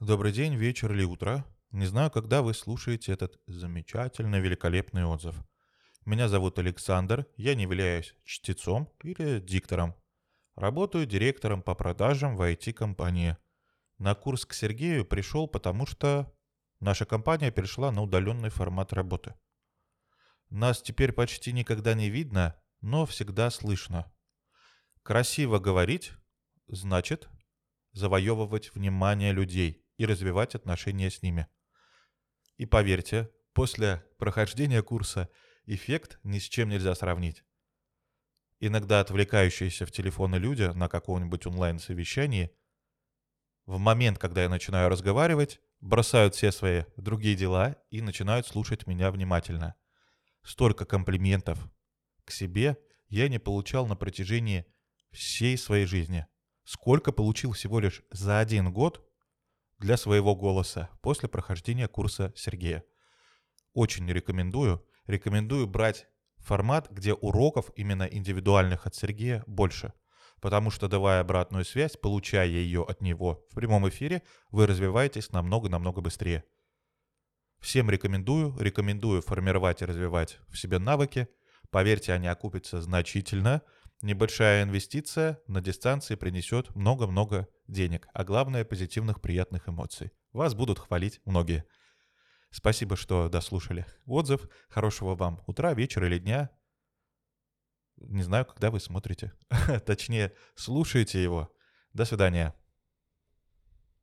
Добрый день, вечер или утро. Не знаю, когда вы слушаете этот замечательный, великолепный отзыв. Меня зовут Александр, я не являюсь чтецом или диктором. Работаю директором по продажам в IT-компании. На курс к Сергею пришел, потому что наша компания перешла на удаленный формат работы. Нас теперь почти никогда не видно, но всегда слышно. Красиво говорить значит завоевывать внимание людей и развивать отношения с ними. И поверьте, после прохождения курса эффект ни с чем нельзя сравнить. Иногда отвлекающиеся в телефоны люди на каком-нибудь онлайн-совещании в момент, когда я начинаю разговаривать, бросают все свои другие дела и начинают слушать меня внимательно. Столько комплиментов к себе я не получал на протяжении всей своей жизни. Сколько получил всего лишь за 1 год для своего голоса после прохождения курса Сергея. Очень рекомендую. Рекомендую брать формат, где уроков именно индивидуальных от Сергея больше. Потому что, давая обратную связь, получая ее от него в прямом эфире, вы развиваетесь намного-намного быстрее. Всем рекомендую. Рекомендую формировать и развивать в себе навыки. Поверьте, они окупятся значительно. Небольшая инвестиция на дистанции принесет много-много денег, а главное позитивных, приятных эмоций. Вас будут хвалить многие. Спасибо, что дослушали отзыв. Хорошего вам утра, вечера или дня. Не знаю, когда вы смотрите. Точнее, слушаете его. До свидания.